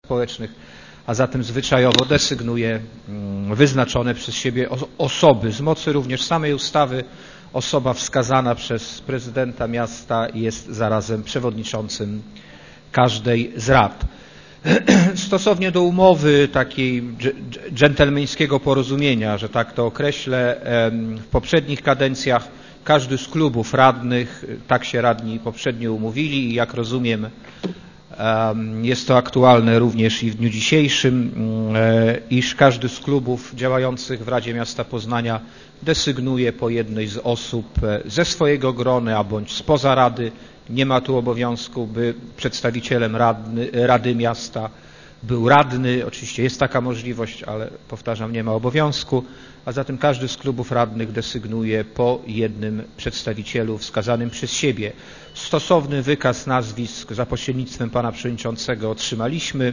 społecznych, a zatem zwyczajowo desygnuje wyznaczone przez siebie osoby. Z mocy również samej ustawy osoba wskazana przez prezydenta miasta jest zarazem przewodniczącym każdej z rad. Stosownie do umowy takiej dżentelmeńskiego porozumienia, że tak to określę, w poprzednich kadencjach każdy z klubów radnych, tak się radni poprzednio umówili i jak rozumiem jest to aktualne również i w dniu dzisiejszym, iż każdy z klubów działających w Radzie Miasta Poznania desygnuje po jednej z osób ze swojego grona, bądź spoza Rady. Nie ma tu obowiązku, by przedstawicielem Rady Miasta był radny. Oczywiście jest taka możliwość, ale powtarzam, nie ma obowiązku. A zatem każdy z klubów radnych desygnuje po jednym przedstawicielu wskazanym przez siebie. Stosowny wykaz nazwisk za pośrednictwem pana przewodniczącego otrzymaliśmy,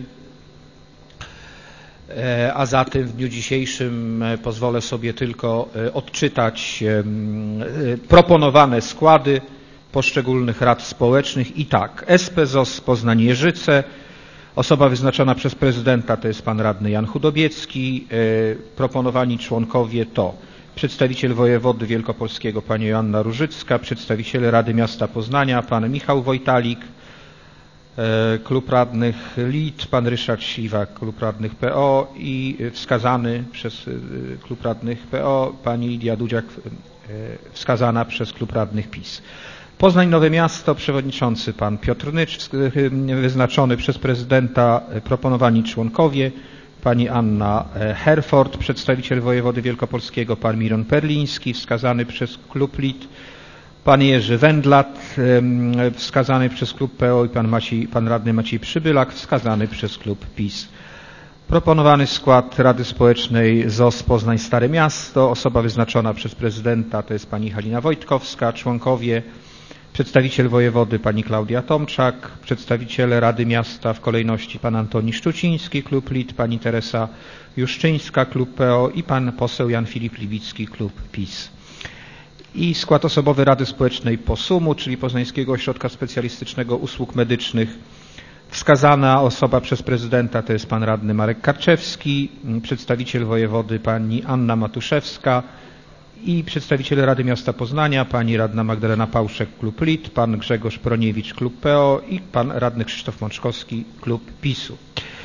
a zatem w dniu dzisiejszym pozwolę sobie tylko odczytać proponowane składy poszczególnych rad społecznych i tak. SPZOS Poznań-Jeżyce, osoba wyznaczona przez prezydenta to jest pan radny Jan Chudobiecki. Proponowani członkowie to przedstawiciel wojewody wielkopolskiego pani Joanna Różycka, przedstawiciele Rady Miasta Poznania pan Michał Wojtalik, klub radnych LID, pan Ryszard Śliwak, klub radnych PO i wskazany przez klub radnych PO pani Lidia Dudziak, wskazana przez klub radnych PiS. Poznań Nowe Miasto, przewodniczący pan Piotr Nycz, wyznaczony przez prezydenta. Proponowani członkowie pani Anna Herford, przedstawiciel wojewody wielkopolskiego pan Miron Perliński, wskazany przez klub LID, pan Jerzy Wędlat, wskazany przez klub PO i pan radny Maciej Przybylak, wskazany przez klub PiS. Proponowany skład Rady Społecznej ZOS Poznań Stare Miasto, osoba wyznaczona przez prezydenta to jest pani Halina Wojtkowska, członkowie przedstawiciel wojewody pani Klaudia Tomczak, przedstawiciele Rady Miasta w kolejności pan Antoni Szczuciński, klub LID, pani Teresa Juszczyńska, klub PO i pan poseł Jan Filip Liwicki, klub PiS. I skład osobowy Rady Społecznej POSUM-u, czyli Poznańskiego Ośrodka Specjalistycznego Usług Medycznych. Wskazana osoba przez prezydenta to jest pan radny Marek Karczewski, przedstawiciel wojewody pani Anna Matuszewska i przedstawiciel Rady Miasta Poznania pani radna Magdalena Pałszek, klub LID, pan Grzegorz Proniewicz, klub PO i pan radny Krzysztof Mączkowski, klub PiS-u.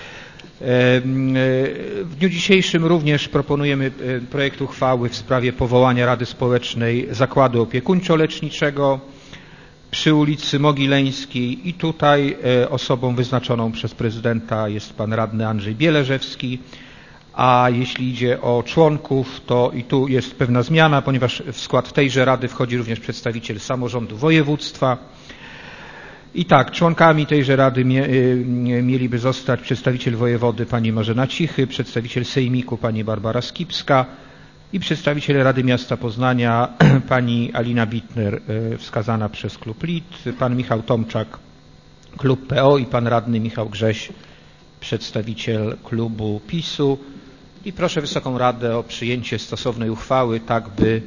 W dniu dzisiejszym również proponujemy projekt uchwały w sprawie powołania Rady Społecznej Zakładu Opiekuńczo-Leczniczego przy ulicy Mogileńskiej i tutaj osobą wyznaczoną przez prezydenta jest pan radny Andrzej Bieleżewski, a jeśli idzie o członków, to i tu jest pewna zmiana, ponieważ w skład tejże rady wchodzi również przedstawiciel samorządu województwa. I tak, członkami tejże rady mieliby zostać przedstawiciel wojewody pani Marzena Cichy, przedstawiciel sejmiku pani Barbara Skipska i przedstawiciel Rady Miasta Poznania pani Alina Bitner, wskazana przez klub LID, pan Michał Tomczak, klub PO i pan radny Michał Grześ, przedstawiciel klubu PiS-u. I proszę Wysoką Radę o przyjęcie stosownej uchwały, tak by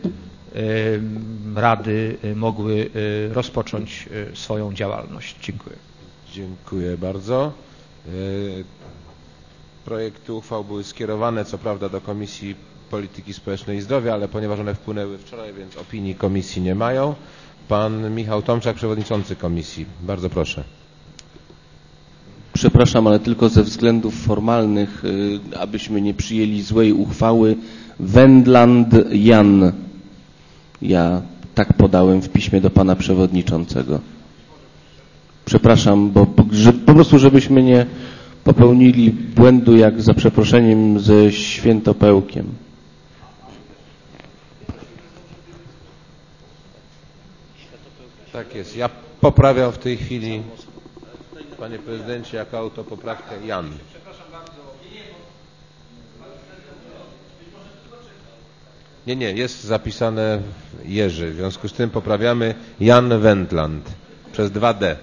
rady mogły rozpocząć swoją działalność. Dziękuję. Dziękuję bardzo. Projekty uchwał były skierowane co prawda do Komisji Polityki Społecznej i Zdrowia, ale ponieważ one wpłynęły wczoraj, więc opinii komisji nie mają. Pan Michał Tomczak, przewodniczący komisji. Bardzo proszę. Przepraszam, ale tylko ze względów formalnych, abyśmy nie przyjęli złej uchwały. Wendland Jan. Ja tak podałem w piśmie do pana przewodniczącego. Przepraszam, bo po prostu, żebyśmy nie popełnili błędu jak za przeproszeniem ze Świętopełkiem. Tak jest. Ja poprawiam w tej chwili, panie prezydencie, jako autopoprawkę Jan. Nie, jest zapisane Jerzy. W związku z tym poprawiamy Jan Wendland przez 2D.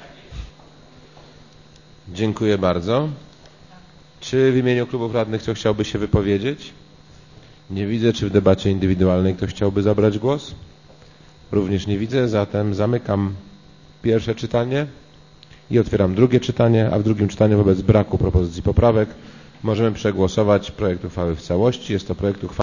Dziękuję bardzo. Czy w imieniu klubów radnych ktoś chciałby się wypowiedzieć? Nie widzę. Czy w debacie indywidualnej ktoś chciałby zabrać głos? Również nie widzę, zatem zamykam pierwsze czytanie I otwieram drugie czytanie, a w drugim czytaniu wobec braku propozycji poprawek możemy przegłosować projekt uchwały w całości. Jest to projekt uchwały